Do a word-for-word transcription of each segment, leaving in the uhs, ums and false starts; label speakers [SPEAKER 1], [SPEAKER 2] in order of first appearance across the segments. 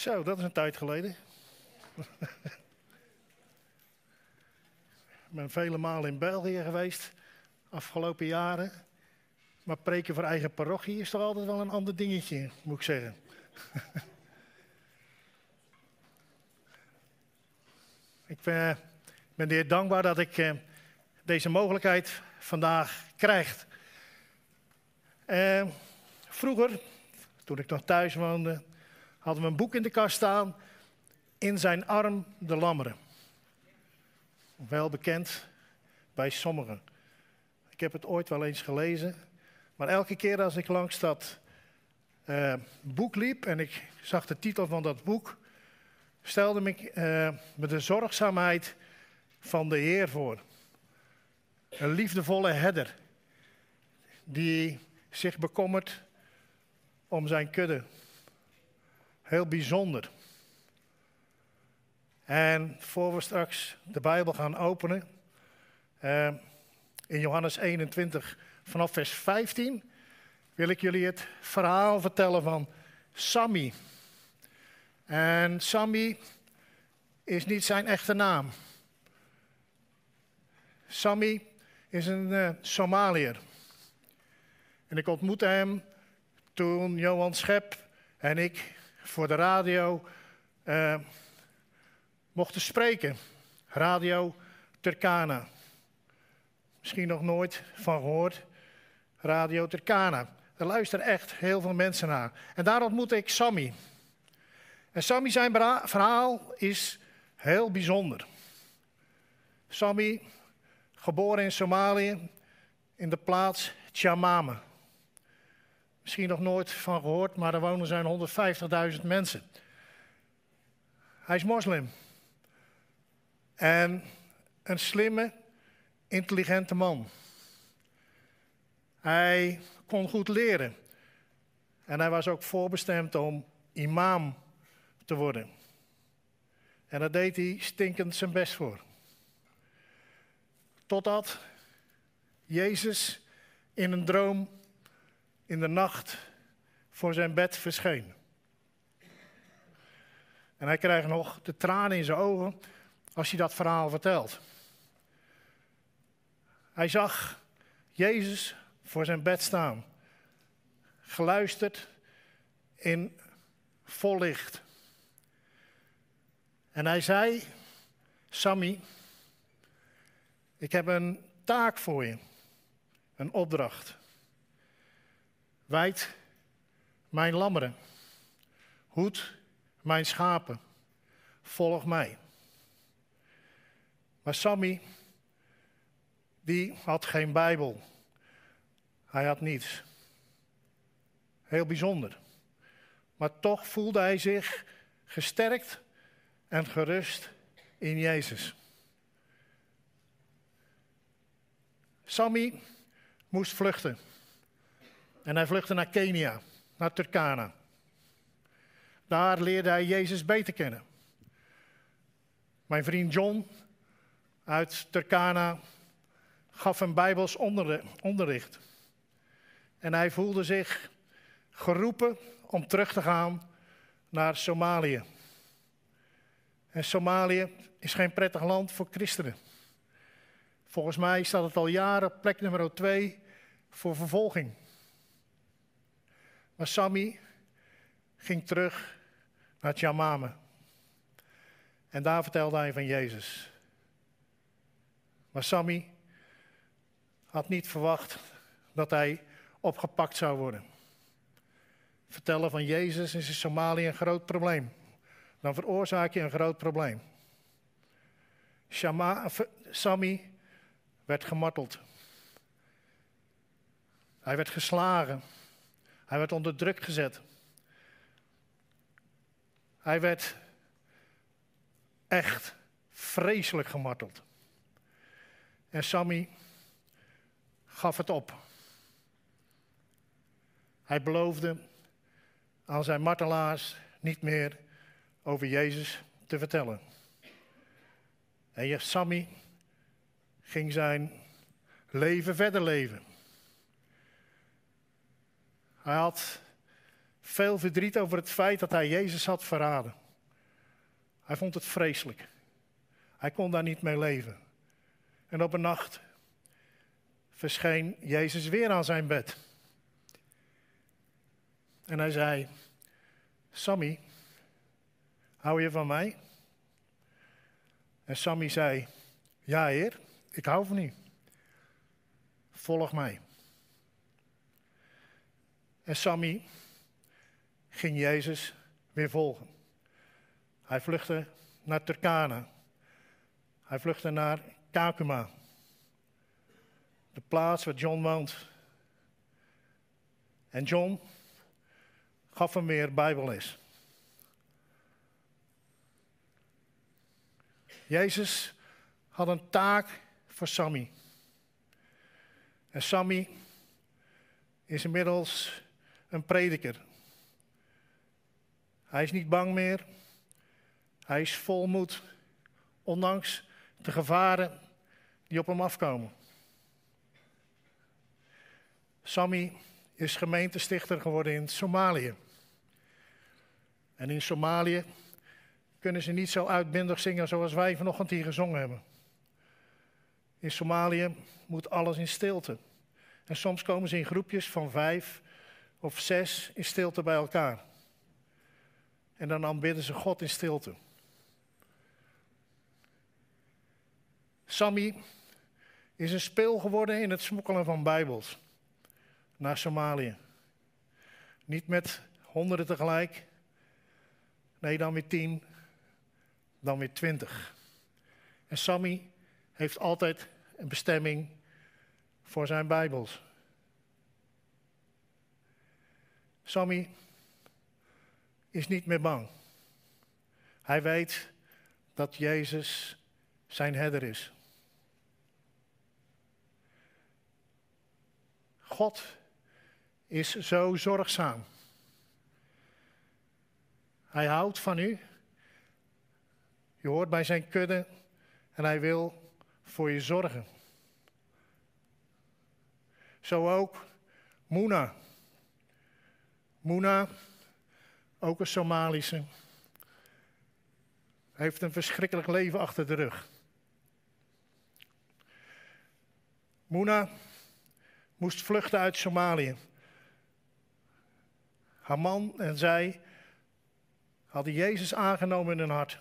[SPEAKER 1] Zo, dat is een tijd geleden. Ik ben vele malen in België geweest, afgelopen jaren. Maar preken voor eigen parochie is toch altijd wel een ander dingetje, moet ik zeggen. Ik ben, ben de Heer dankbaar dat ik eh, deze mogelijkheid vandaag krijg. Eh, vroeger, toen ik nog thuis woonde, hadden we een boek in de kast staan. In zijn arm de lammeren. Wel bekend bij sommigen. Ik heb het ooit wel eens gelezen. Maar elke keer als ik langs dat uh, boek liep en ik zag de titel van dat boek, stelde ik uh, me de zorgzaamheid van de Heer voor. Een liefdevolle herder die zich bekommert om zijn kudde. Heel bijzonder. En voor we straks de Bijbel gaan openen, uh, in Johannes eenentwintig vanaf vers vijftien, wil ik jullie het verhaal vertellen van Sammy. En Sammy is niet zijn echte naam. Sammy is een uh, Somaliër. En ik ontmoette hem toen Johan Schep en ik voor de radio uh, mochten spreken. Radio Turkana. Misschien nog nooit van gehoord. Radio Turkana. Er luisteren echt heel veel mensen naar. En daar ontmoette ik Sammy. En Sammy zijn verhaal is heel bijzonder. Sammy, geboren in Somalië, in de plaats Tjamame. Misschien nog nooit van gehoord, maar er wonen zijn honderdvijftigduizend mensen. Hij is moslim. En een slimme, intelligente man. Hij kon goed leren. En hij was ook voorbestemd om imam te worden. En daar deed hij stinkend zijn best voor. Totdat Jezus in een droom in de nacht voor zijn bed verscheen. En hij krijgt nog de tranen in zijn ogen als hij dat verhaal vertelt. Hij zag Jezus voor zijn bed staan, geluisterd in vol licht. En hij zei, Sammy, ik heb een taak voor je, een opdracht. Wijd mijn lammeren, hoed mijn schapen, volg mij. Maar Sammy, die had geen Bijbel. Hij had niets. Heel bijzonder. Maar toch voelde hij zich gesterkt en gerust in Jezus. Sammy moest vluchten. En hij vluchtte naar Kenia, naar Turkana. Daar leerde hij Jezus beter kennen. Mijn vriend John uit Turkana gaf hem Bijbels onderricht. En hij voelde zich geroepen om terug te gaan naar Somalië. En Somalië is geen prettig land voor christenen. Volgens mij staat het al jaren op plek nummer twee voor vervolging. Maar Sammy ging terug naar Tjamame. En daar vertelde hij van Jezus. Maar Sammy had niet verwacht dat hij opgepakt zou worden. Vertellen van Jezus is in Somalië een groot probleem. Dan veroorzaak je een groot probleem. Shama, Sammy werd gemarteld. Hij werd geslagen. Hij werd onder druk gezet. Hij werd echt vreselijk gemarteld. En Sammy gaf het op. Hij beloofde aan zijn martelaars niet meer over Jezus te vertellen. En Sammy ging zijn leven verder leven. Hij had veel verdriet over het feit dat hij Jezus had verraden. Hij vond het vreselijk. Hij kon daar niet mee leven. En op een nacht verscheen Jezus weer aan zijn bed. En hij zei, Sammy, hou je van mij? En Sammy zei, ja heer, ik hou van u. Volg mij. En Sammy ging Jezus weer volgen. Hij vluchtte naar Turkana. Hij vluchtte naar Kakuma. De plaats waar John woont. En John gaf hem weer Bijbelles. Jezus had een taak voor Sammy. En Sammy is inmiddels een prediker. Hij is niet bang meer. Hij is vol moed, ondanks de gevaren die op hem afkomen. Sammy is gemeentestichter geworden in Somalië. En in Somalië kunnen ze niet zo uitbundig zingen zoals wij vanochtend hier gezongen hebben. In Somalië moet alles in stilte. En soms komen ze in groepjes van vijf of zes in stilte bij elkaar. En dan aanbidden ze God in stilte. Sammy is een speel geworden in het smokkelen van Bijbels naar Somalië. Niet met honderden tegelijk. Nee, dan weer tien, dan weer twintig. En Sammy heeft altijd een bestemming voor zijn Bijbels. Sammy is niet meer bang. Hij weet dat Jezus zijn herder is. God is zo zorgzaam. Hij houdt van u. Je hoort bij zijn kudde en hij wil voor je zorgen. Zo ook Moena. Moena, ook een Somalische, heeft een verschrikkelijk leven achter de rug. Moena moest vluchten uit Somalië. Haar man en zij hadden Jezus aangenomen in hun hart.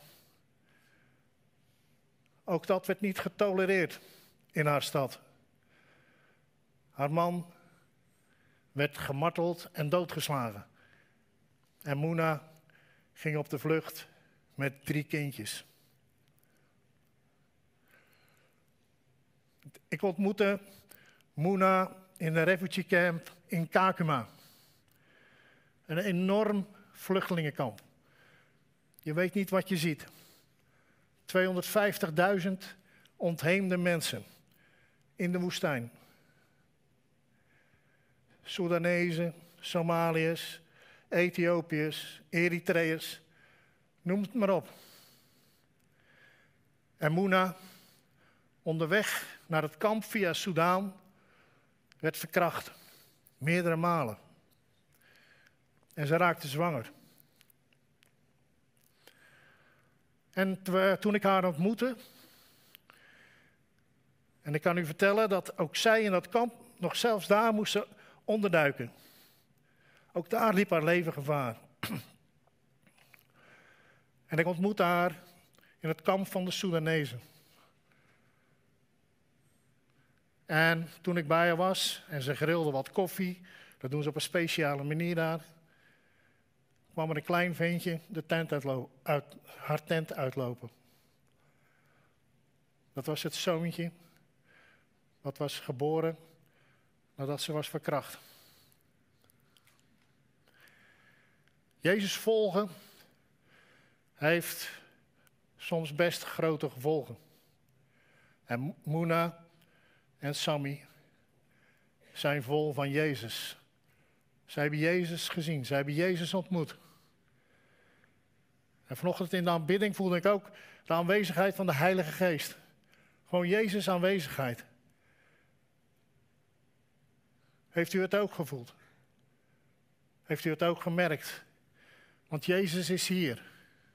[SPEAKER 1] Ook dat werd niet getolereerd in haar stad. Haar man werd gemarteld en doodgeslagen. En Moena ging op de vlucht met drie kindjes. Ik ontmoette Moena in een refugee camp in Kakuma. Een enorm vluchtelingenkamp. Je weet niet wat je ziet. tweehonderdvijftigduizend ontheemde mensen in de woestijn. Soedanezen, Somaliërs, Ethiopiërs, Eritreërs, noem het maar op. En Moena, onderweg naar het kamp via Soudaan, werd verkracht. Meerdere malen. En ze raakte zwanger. En toen ik haar ontmoette, en ik kan u vertellen dat ook zij in dat kamp nog zelfs daar moesten onderduiken. Ook daar liep haar leven gevaar. En ik ontmoette haar in het kamp van de Soedanezen. En toen ik bij haar was en ze grilde wat koffie, dat doen ze op een speciale manier daar, kwam er een klein ventje de tent uitlo- uit, haar tent uitlopen. Dat was het zoontje, dat was geboren nadat ze was verkracht. Jezus volgen heeft soms best grote gevolgen. En Moena en Sammy zijn vol van Jezus. Zij hebben Jezus gezien, zij hebben Jezus ontmoet. En vanochtend in de aanbidding voelde ik ook de aanwezigheid van de Heilige Geest. Gewoon Jezus' aanwezigheid. Heeft u het ook gevoeld? Heeft u het ook gemerkt? Want Jezus is hier.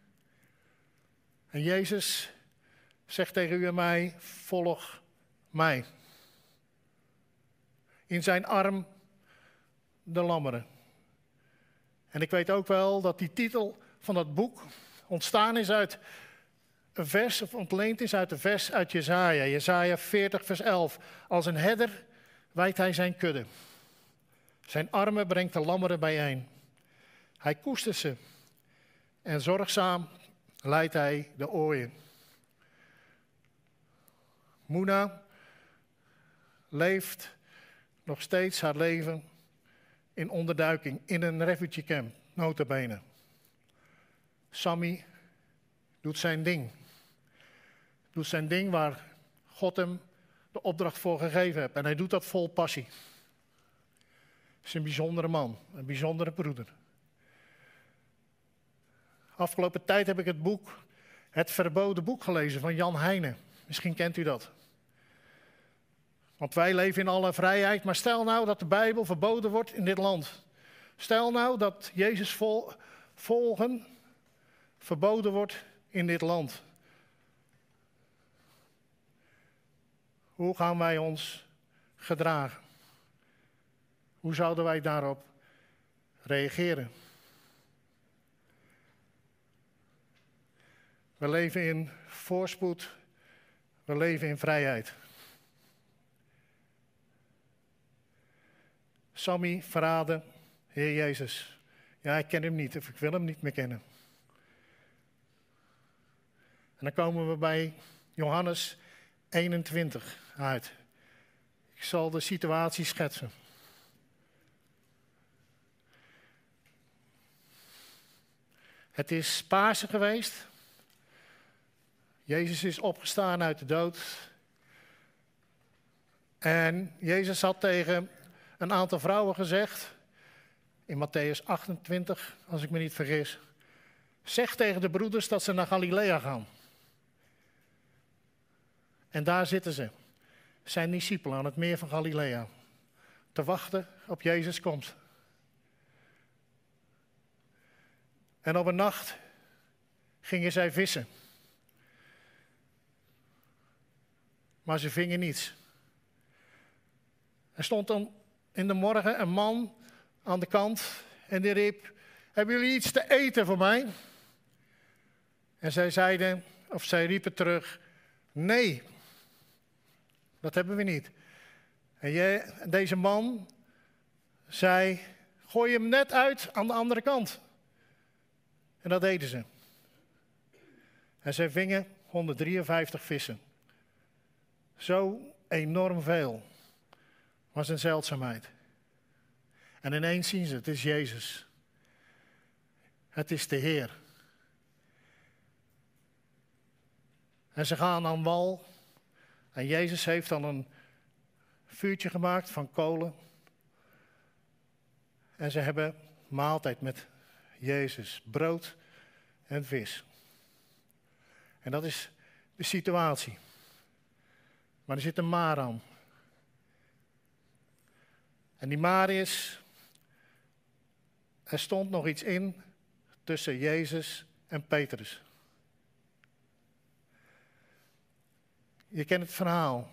[SPEAKER 1] En Jezus zegt tegen u en mij, volg mij. In zijn arm de lammeren. En ik weet ook wel dat die titel van dat boek ontstaan is uit een vers, of ontleend is uit een vers uit Jesaja. Jesaja veertig vers elf. Als een herder wijdt hij zijn kudde. Zijn armen brengt de lammeren bijeen. Hij koestert ze. En zorgzaam leidt hij de ooien. Moena leeft nog steeds haar leven in onderduiking, in een refugee camp, nota bene. Sammy doet zijn ding. Doet zijn ding waar God hem de opdracht voor gegeven heeft. En hij doet dat vol passie. Hij is een bijzondere man, een bijzondere broeder. Afgelopen tijd heb ik het boek, Het Verboden Boek gelezen van Jan Heijnen. Misschien kent u dat. Want wij leven in alle vrijheid, maar stel nou dat de Bijbel verboden wordt in dit land. Stel nou dat Jezus vol, volgen verboden wordt in dit land. Hoe gaan wij ons gedragen? Hoe zouden wij daarop reageren? We leven in voorspoed, we leven in vrijheid. Sammy verraden, Heer Jezus. Ja, ik ken hem niet of ik wil hem niet meer kennen. En dan komen we bij Johannes eenentwintig uit. Ik zal de situatie schetsen. Het is Pasen geweest. Jezus is opgestaan uit de dood. En Jezus had tegen een aantal vrouwen gezegd, in Matthäus achtentwintig, als ik me niet vergis, zeg tegen de broeders dat ze naar Galilea gaan. En daar zitten ze, zijn discipelen aan het meer van Galilea, te wachten op Jezus' komst. En op een nacht gingen zij vissen. Maar ze vingen niets. Er stond dan in de morgen een man aan de kant en die riep, hebben jullie iets te eten voor mij? En zij zeiden, of zij riepen terug, nee, dat hebben we niet. En jij, deze man zei, gooi hem net uit aan de andere kant. En dat deden ze. En zij vingen honderddrieënvijftig vissen. Zo enorm veel. Was een zeldzaamheid. En ineens zien ze, het is Jezus. Het is de Heer. En ze gaan aan wal. En Jezus heeft dan een vuurtje gemaakt van kolen. En ze hebben maaltijd met Jezus. Brood en vis. En dat is de situatie. Maar er zit een maar aan. En die maar is, er stond nog iets in tussen Jezus en Petrus. Je kent het verhaal.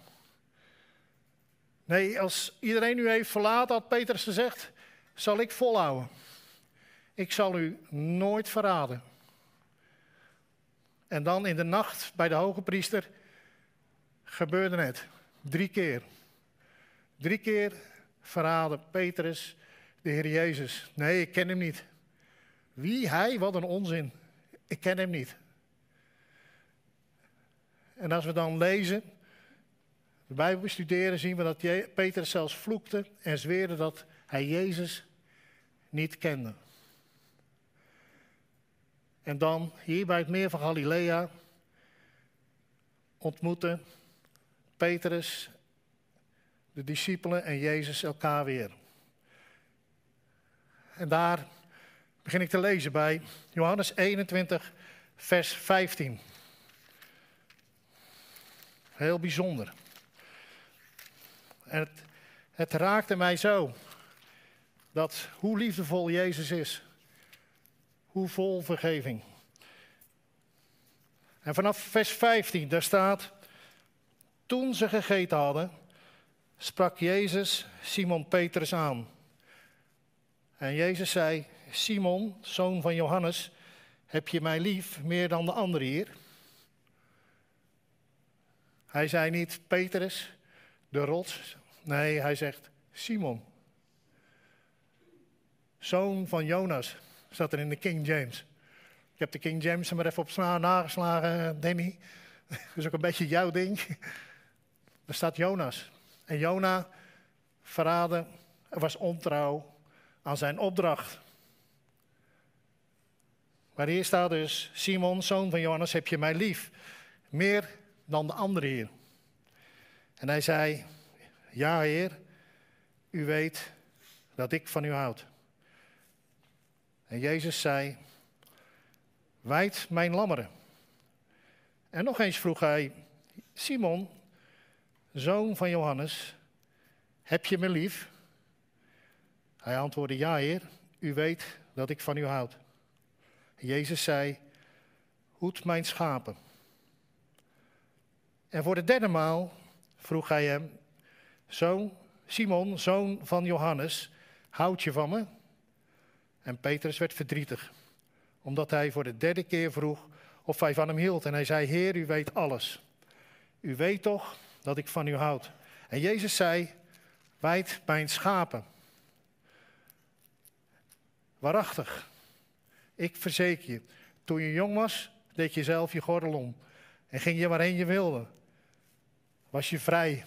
[SPEAKER 1] Nee, als iedereen u heeft verlaten, had Petrus gezegd, zal ik volhouden. Ik zal u nooit verraden. En dan in de nacht bij de hoge priester gebeurde het. Drie keer. Drie keer verraden Petrus de Heer Jezus. Nee, ik ken hem niet. Wie hij? Wat een onzin. Ik ken hem niet. En als we dan lezen, de Bijbel bestuderen, zien we dat Petrus zelfs vloekte en zweerde dat hij Jezus niet kende. En dan hier bij het meer van Galilea ontmoeten Petrus, de discipelen en Jezus elkaar weer. En daar begin ik te lezen bij Johannes eenentwintig, vers vijftien. Heel bijzonder. En het, het raakte mij zo. dat hoe liefdevol Jezus is. Hoe vol vergeving. En vanaf vers vijftien, daar staat: toen ze gegeten hadden, sprak Jezus Simon Petrus aan. En Jezus zei: Simon, zoon van Johannes, heb je mij lief meer dan de anderen hier? Hij zei niet Petrus, de rots. Nee, hij zegt Simon. Zoon van Jonas, staat er in de King James. Ik heb de King James er maar even op sna- nageslagen, Danny. Dat is ook een beetje jouw ding. Er staat Jonas. En Jona verraadde, was ontrouw aan zijn opdracht. Maar hier staat dus: Simon, zoon van Johannes, heb je mij lief? Meer dan de anderen hier. En hij zei: ja, Heer, u weet dat ik van u houd. En Jezus zei: wijd mijn lammeren. En nog eens vroeg hij: Simon, zoon van Johannes, heb je me lief? Hij antwoordde: ja, Heer, u weet dat ik van u houd. Jezus zei: hoed mijn schapen. En voor de derde maal vroeg hij hem: zoon, Simon, zoon van Johannes, houd je van me? En Petrus werd verdrietig, omdat hij voor de derde keer vroeg of hij van hem hield. En hij zei: Heer, u weet alles. U weet toch dat ik van u houd. En Jezus zei: wijd mijn schapen. Waarachtig, ik verzeker je, toen je jong was, deed je zelf je gordel om. En ging je waarheen je wilde. Was je vrij.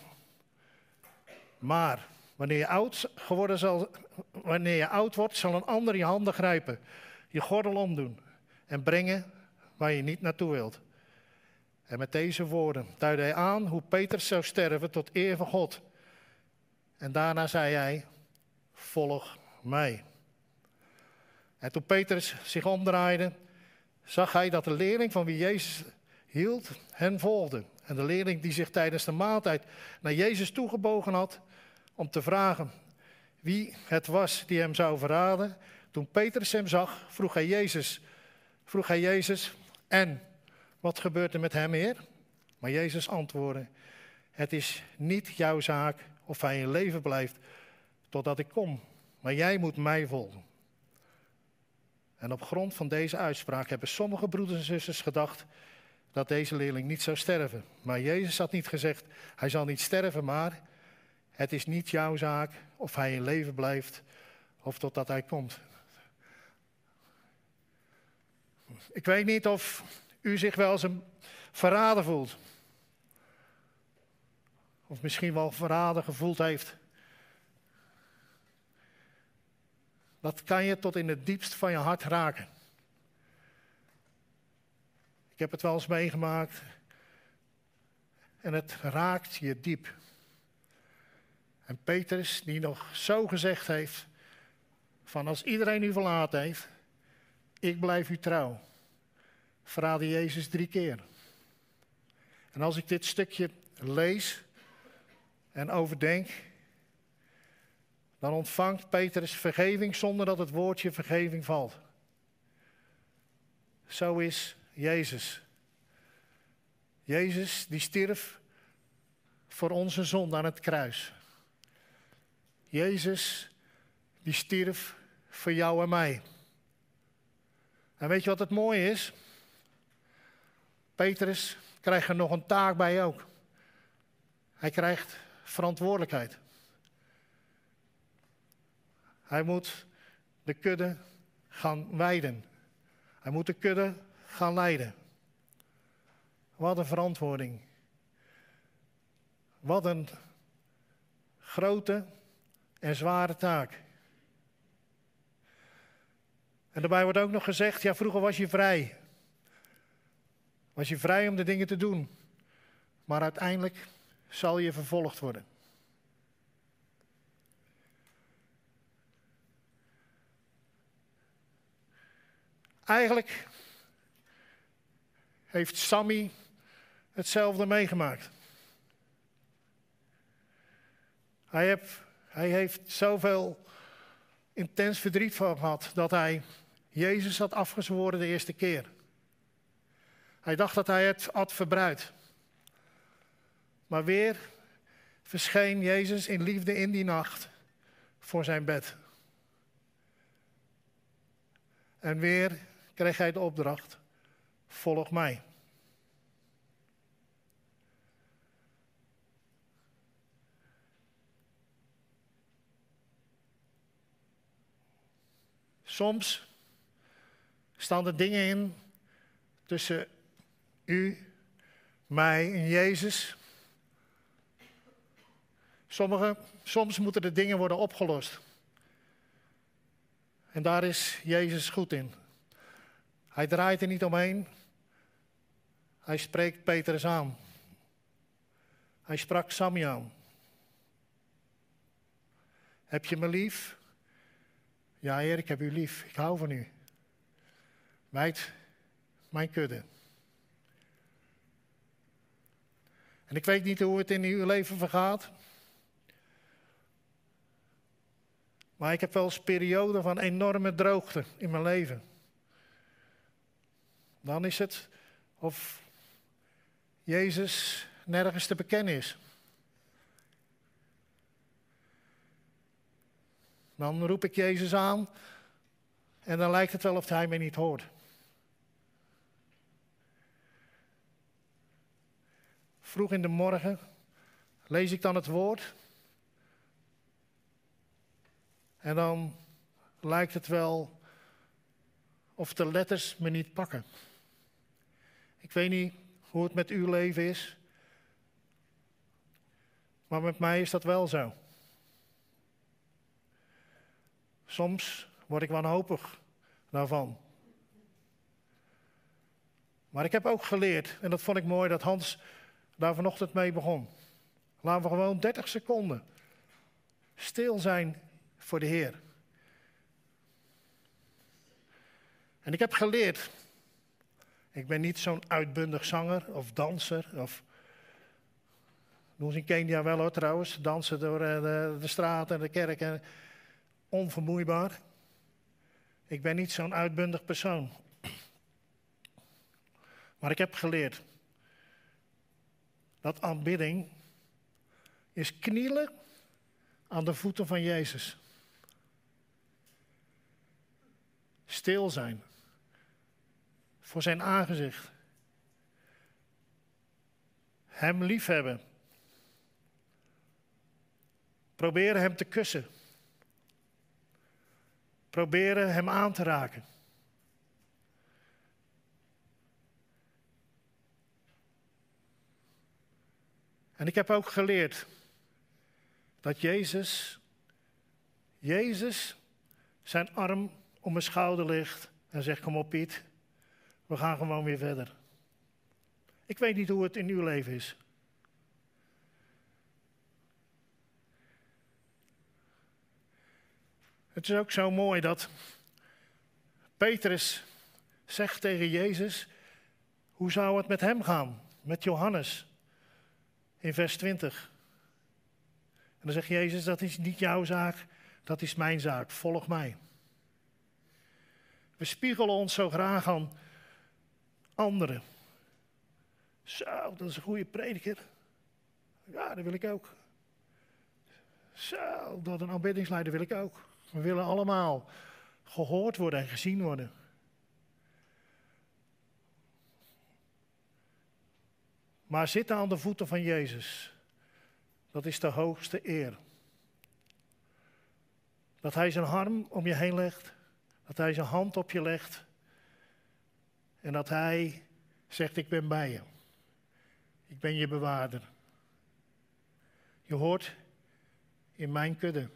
[SPEAKER 1] Maar wanneer je oud geworden zal, wanneer je oud wordt, zal een ander je handen grijpen, je gordel omdoen en brengen waar je niet naartoe wilt. En met deze woorden duidde hij aan hoe Petrus zou sterven tot eer van God. En daarna zei hij: volg mij. En toen Petrus zich omdraaide, zag hij dat de leerling van wie Jezus hield hen volgde. En de leerling die zich tijdens de maaltijd naar Jezus toegebogen had om te vragen wie het was die hem zou verraden. Toen Petrus hem zag, vroeg hij Jezus, vroeg hij Jezus, en wat gebeurt er met hem, Heer? Maar Jezus antwoordde: het is niet jouw zaak of hij in leven blijft totdat ik kom, maar jij moet mij volgen. En op grond van deze uitspraak hebben sommige broeders en zusters gedacht dat deze leerling niet zou sterven. Maar Jezus had niet gezegd: hij zal niet sterven, maar het is niet jouw zaak of hij in leven blijft of totdat hij komt. Ik weet niet of u zich wel eens een verrader voelt. Of misschien wel verraden gevoeld heeft. Dat kan je tot in het diepst van je hart raken. Ik heb het wel eens meegemaakt. En het raakt je diep. En Petrus, die nog zo gezegd heeft: van als iedereen u verlaten heeft, ik blijf u trouw. Verraadde Jezus drie keer. En als ik dit stukje lees en overdenk, dan ontvangt Petrus vergeving zonder dat het woordje vergeving valt. Zo is Jezus. Jezus die stierf voor onze zonde aan het kruis. Jezus die stierf voor jou en mij. En weet je wat het mooie is? Petrus krijgt er nog een taak bij ook. Hij krijgt verantwoordelijkheid. Hij moet de kudde gaan weiden. Hij moet de kudde gaan leiden. Wat een verantwoording. Wat een grote en zware taak. En daarbij wordt ook nog gezegd: ja, vroeger was je vrij. Was je vrij om de dingen te doen. Maar uiteindelijk zal je vervolgd worden. Eigenlijk heeft Sammy hetzelfde meegemaakt. Hij, heb, hij heeft zoveel intens verdriet van had dat hij Jezus had afgezworen de eerste keer. Hij dacht dat hij het had verbruid. Maar weer verscheen Jezus in liefde in die nacht voor zijn bed. En weer kreeg hij de opdracht, volg mij. Soms staan er dingen in tussen u, mij en Jezus. Sommige, soms moeten de dingen worden opgelost. En daar is Jezus goed in. Hij draait er niet omheen. Hij spreekt Petrus aan. Hij sprak Sammy aan. Heb je me lief? Ja, Heer, ik heb u lief. Ik hou van u. Wijd mijn kudde. En ik weet niet hoe het in uw leven vergaat. Maar ik heb wel eens perioden van enorme droogte in mijn leven. Dan is het of Jezus nergens te bekennen is. Dan roep ik Jezus aan en dan lijkt het wel of hij mij niet hoort. Vroeg in de morgen lees ik dan het woord. En dan lijkt het wel of de letters me niet pakken. Ik weet niet hoe het met uw leven is. Maar met mij is dat wel zo. Soms word ik wanhopig daarvan. Maar ik heb ook geleerd, en dat vond ik mooi, dat Hans daar vanochtend mee begon. Laten we gewoon dertig seconden stil zijn voor de Heer. En ik heb geleerd, ik ben niet zo'n uitbundig zanger of danser. Of, doen ze in Kenia wel hoor trouwens, dansen door de, de straat en de kerk. En, onvermoeibaar. Ik ben niet zo'n uitbundig persoon. Maar ik heb geleerd dat aanbidding is knielen aan de voeten van Jezus. Stil zijn voor zijn aangezicht. Hem liefhebben. Proberen hem te kussen. Proberen hem aan te raken. En ik heb ook geleerd dat Jezus, Jezus zijn arm om mijn schouder ligt en zegt, kom op Piet, we gaan gewoon weer verder. Ik weet niet hoe het in uw leven is. Het is ook zo mooi dat Petrus zegt tegen Jezus, hoe zou het met hem gaan? Met Johannes, in vers twintig. En dan zegt Jezus, dat is niet jouw zaak, dat is mijn zaak, volg mij. We spiegelen ons zo graag aan anderen. Zo, dat is een goede prediker. Ja, dat wil ik ook. Zo, dat een aanbiddingsleider wil ik ook. We willen allemaal gehoord worden en gezien worden. Maar zitten aan de voeten van Jezus, dat is de hoogste eer. Dat hij zijn arm om je heen legt, dat hij zijn hand op je legt en dat hij zegt, ik ben bij je. Ik ben je bewaarder. Je hoort in mijn kudde.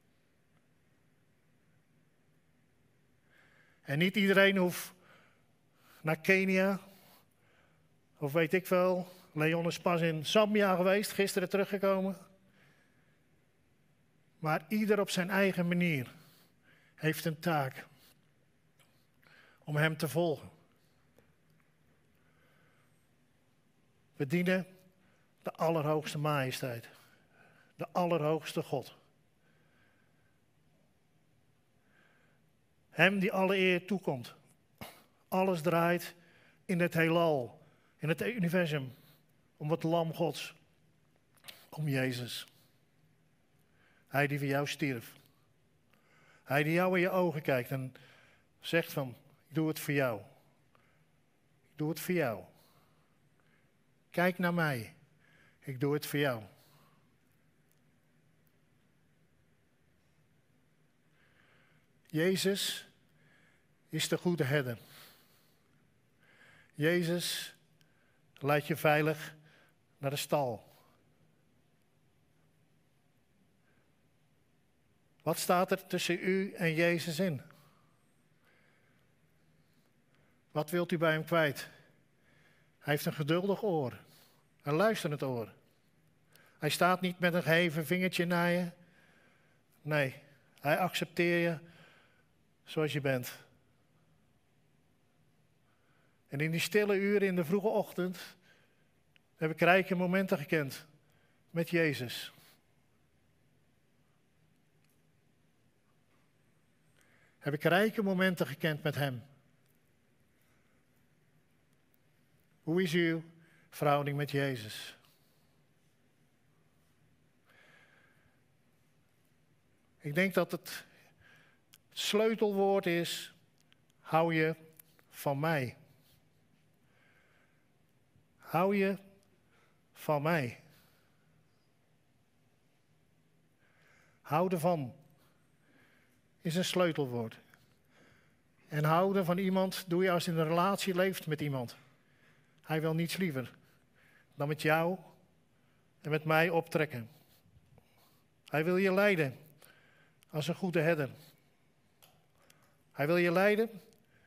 [SPEAKER 1] En niet iedereen hoeft naar Kenia, of weet ik wel. Leon is pas in Zambia geweest, gisteren teruggekomen. Maar ieder op zijn eigen manier heeft een taak om hem te volgen. We dienen de Allerhoogste Majesteit, de Allerhoogste God. Hem die alle eer toekomt. Alles draait in het heelal, in het universum, om het lam Gods, om Jezus. Hij die voor jou stierf. Hij die jou in je ogen kijkt en zegt van, ik doe het voor jou. Ik doe het voor jou. Kijk naar mij. Ik doe het voor jou. Jezus is de goede herder. Jezus leidt je veilig naar de stal. Wat staat er tussen u en Jezus in? Wat wilt u bij hem kwijt? Hij heeft een geduldig oor, een luisterend oor. Hij staat niet met een geheven vingertje naar je. Nee, hij accepteert je zoals je bent. En in die stille uren in de vroege ochtend heb ik rijke momenten gekend met Jezus. Heb ik rijke momenten gekend met hem. Hoe is uw verhouding met Jezus? Ik denk dat het sleutelwoord is, hou je van mij. Hou je van mij. Houden van is een sleutelwoord. En houden van iemand doe je als je in een relatie leeft met iemand. Hij wil niets liever dan met jou en met mij optrekken. Hij wil je leiden als een goede herder. Hij wil je leiden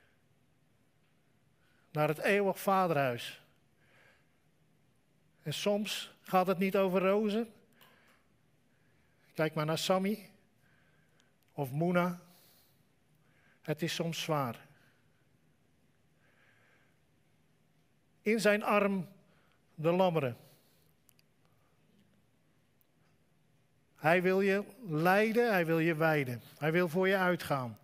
[SPEAKER 1] naar het eeuwig vaderhuis. En soms gaat het niet over rozen. Kijk maar naar Sammy of Moena. Het is soms zwaar. In zijn arm de lammeren. Hij wil je leiden, hij wil je wijden. Hij wil voor je uitgaan.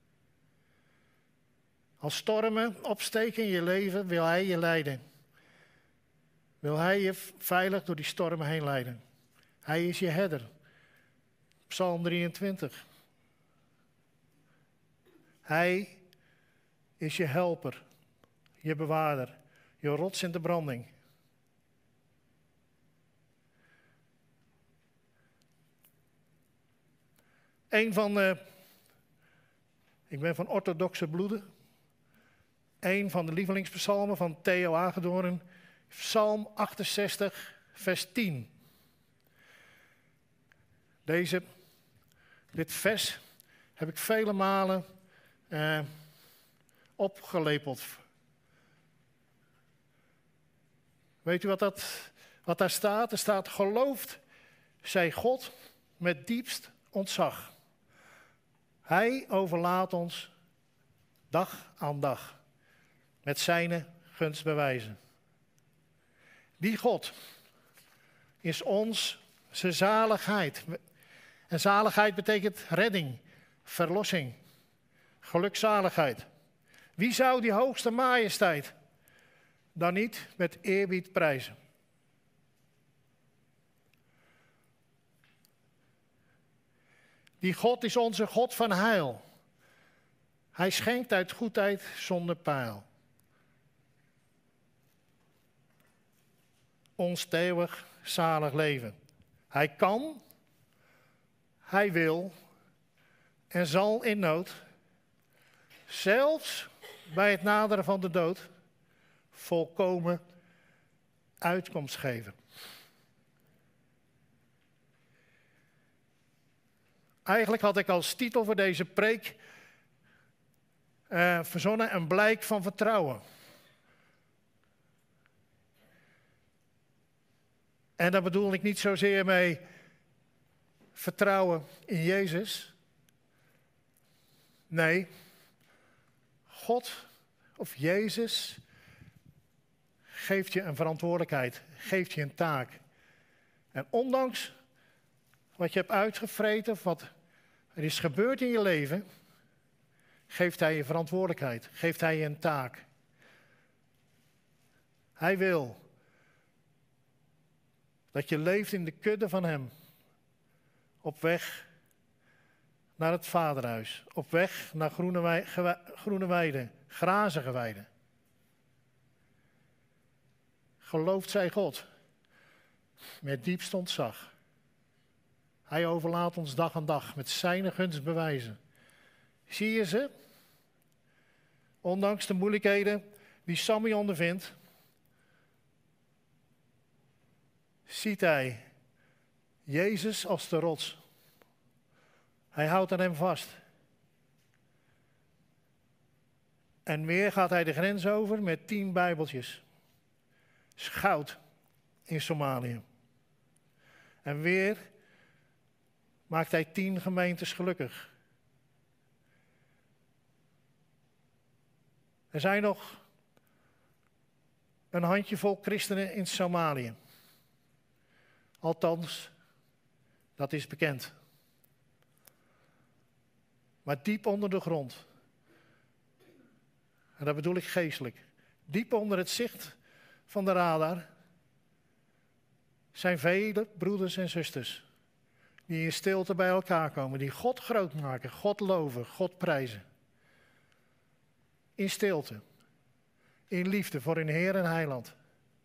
[SPEAKER 1] Als stormen opsteken in je leven, wil hij je leiden. Wil hij je veilig door die stormen heen leiden. Hij is je herder. Psalm drieëntwintig. Hij is je helper, je bewaarder, je rots in de branding. Een van de, ik ben van orthodoxe bloeden, een van de lievelingspsalmen van Theo Agedoorn, Psalm achtenzestig, vers tien. Deze, dit vers heb ik vele malen eh, opgelepeld. Weet u wat, dat, wat daar staat? Er staat, geloofd zij God met diepst ontzag. Hij overlaat ons dag aan dag met zijn gunstbewijzen. Die God is ons zijn zaligheid. En zaligheid betekent redding, verlossing, gelukzaligheid. Wie zou die hoogste majesteit dan niet met eerbied prijzen? Die God is onze God van heil. Hij schenkt uit goedheid zonder peil. Ons eeuwig zalig leven. Hij kan, hij wil en zal in nood, zelfs bij het naderen van de dood, volkomen uitkomst geven. Eigenlijk had ik als titel voor deze preek uh, verzonnen een blijk van vertrouwen. En daar bedoel ik niet zozeer mee vertrouwen in Jezus. Nee, God of Jezus geeft je een verantwoordelijkheid, geeft je een taak. En ondanks wat je hebt uitgevreten, of wat er is gebeurd in je leven, geeft hij je verantwoordelijkheid, geeft hij je een taak. Hij wil dat je leeft in de kudde van hem, op weg naar het vaderhuis, op weg naar groene, wei, gewe, groene weiden, grazige weiden. Geloofd zij God, met diepst ontzag. Hij overlaat ons dag aan dag met zijn gunst bewijzen. Zie je ze? Ondanks de moeilijkheden die Sammy ondervindt, ziet hij Jezus als de rots. Hij houdt aan hem vast. En weer gaat hij de grens over met tien bijbeltjes. Is goud in Somalië. En weer maakt hij tien gemeentes gelukkig. Er zijn nog een handjevol christenen in Somalië. Althans, dat is bekend. Maar diep onder de grond, en dat bedoel ik geestelijk, diep onder het zicht van de radar, zijn vele broeders en zusters die in stilte bij elkaar komen, die God groot maken, God loven, God prijzen. In stilte, in liefde voor hun Heer en Heiland.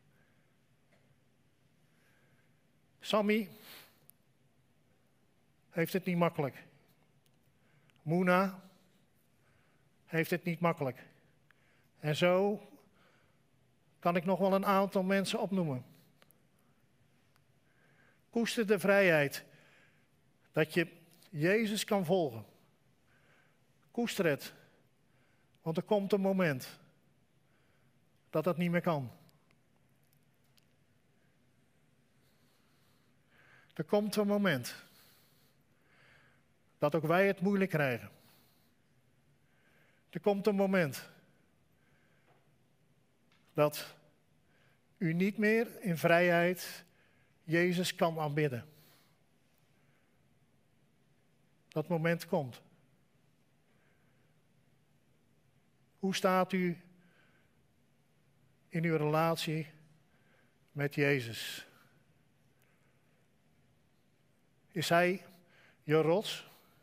[SPEAKER 1] Sammy heeft het niet makkelijk. Moena heeft het niet makkelijk. En zo kan ik nog wel een aantal mensen opnoemen. Koester de vrijheid dat je Jezus kan volgen. Koester het, want er komt een moment dat dat niet meer kan. Er komt een moment dat ook wij het moeilijk krijgen. Er komt een moment dat u niet meer in vrijheid Jezus kan aanbidden. Dat moment komt. Hoe staat u in uw relatie met Jezus? Is Hij je rots?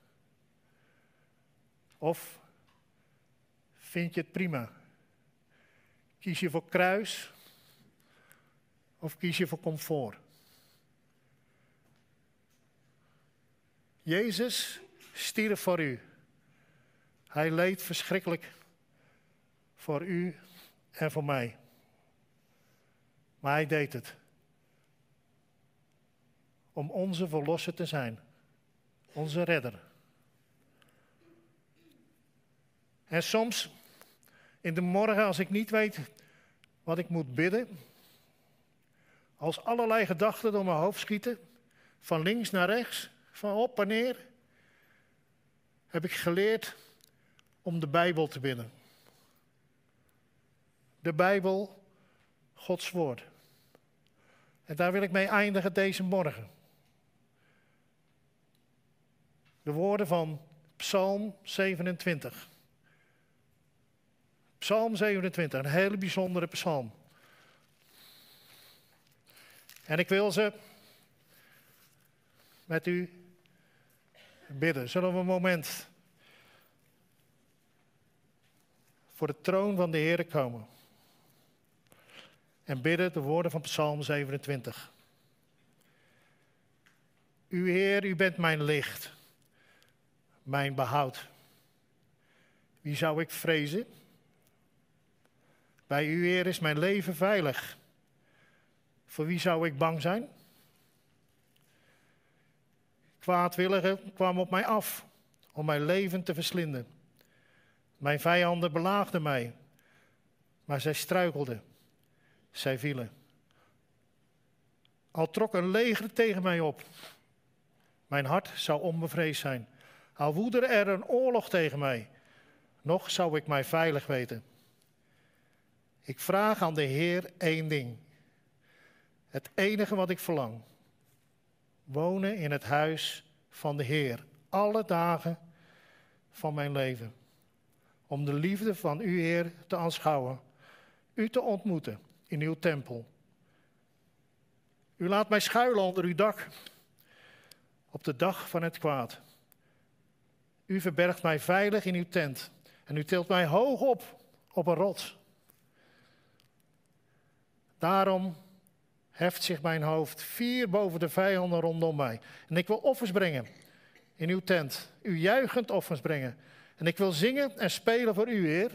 [SPEAKER 1] Of vind je het prima? Kies je voor kruis of kies je voor comfort? Jezus stierf voor u. Hij leed verschrikkelijk voor u en voor mij. Maar hij deed het om onze verlosser te zijn, onze redder. En soms, in de morgen, als ik niet weet wat ik moet bidden, als allerlei gedachten door mijn hoofd schieten, van links naar rechts, van op en neer, heb ik geleerd om de Bijbel te bidden. De Bijbel, Gods woord. En daar wil ik mee eindigen deze morgen. De woorden van Psalm zevenentwintig. Psalm zevenentwintig, een hele bijzondere psalm. En ik wil ze met u bidden. Zullen we een moment voor de troon van de Heer komen en bidden de woorden van Psalm zevenentwintig. U Heer, u bent mijn licht, mijn behoud. Wie zou ik vrezen? Bij u, Heer, is mijn leven veilig. Voor wie zou ik bang zijn? Kwaadwilligen kwamen op mij af om mijn leven te verslinden. Mijn vijanden belaagden mij, maar zij struikelden. Zij vielen. Al trok een leger tegen mij op. Mijn hart zou onbevreesd zijn. Al woedde er een oorlog tegen mij. Nog zou ik mij veilig weten. Ik vraag aan de Heer één ding. Het enige wat ik verlang. Wonen in het huis van de Heer. Alle dagen van mijn leven. om de liefde van u, Heer, te aanschouwen. U te ontmoeten in uw tempel. U laat mij schuilen onder uw dak op de dag van het kwaad. U verbergt mij veilig in uw tent en u tilt mij hoog op op een rots. Daarom heft zich mijn hoofd fier boven de vijanden rondom mij. En ik wil offers brengen in uw tent, u juichend offers brengen. En ik wil zingen en spelen voor u, Heer.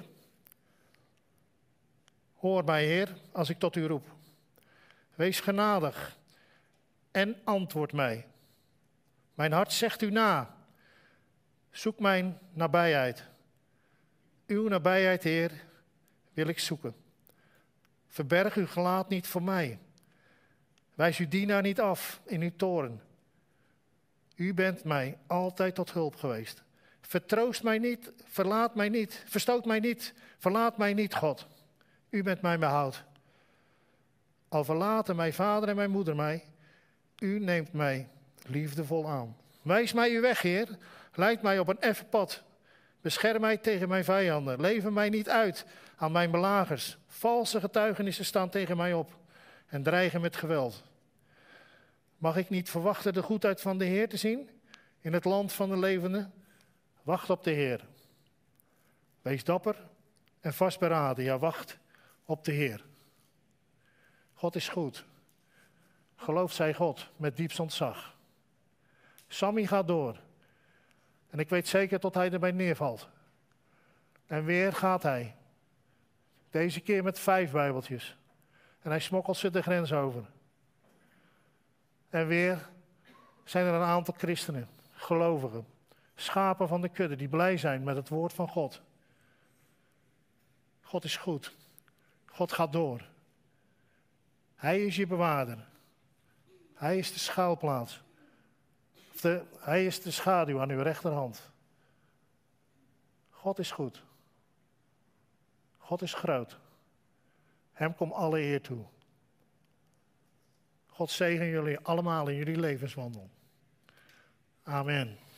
[SPEAKER 1] Hoor mij, Heer, als ik tot u roep. Wees genadig en antwoord mij. Mijn hart zegt u na. Zoek mijn nabijheid. Uw nabijheid, Heer, wil ik zoeken. Verberg uw gelaat niet voor mij. Wijs uw dienaar niet af in uw toorn. U bent mij altijd tot hulp geweest. Vertroost mij niet, verlaat mij niet, verstoot mij niet, verlaat mij niet, God. U bent mijn behoud. Al verlaten mijn vader en mijn moeder mij, u neemt mij liefdevol aan. Wijs mij uw weg, Heer. Leid mij op een effen pad. Bescherm mij tegen mijn vijanden. Lever mij niet uit aan mijn belagers. Valse getuigenissen staan tegen mij op en dreigen met geweld. Mag ik niet verwachten de goedheid van de Heer te zien in het land van de levenden? Wacht op de Heer. Wees dapper en vastberaden. Ja, wacht op de Heer. God is goed. Geloof zij God met diepst ontzag. Sammy gaat door. En ik weet zeker tot hij erbij neervalt. En weer gaat hij. Deze keer met vijf bijbeltjes. En hij smokkelt ze de grens over. En weer zijn er een aantal christenen, gelovigen, schapen van de kudde die blij zijn met het woord van God. God is goed. God gaat door. Hij is je bewaarder. Hij is de schuilplaats. Of de, hij is de schaduw aan uw rechterhand. God is goed. God is groot. Hem komt alle eer toe. God zegen jullie allemaal in jullie levenswandel. Amen.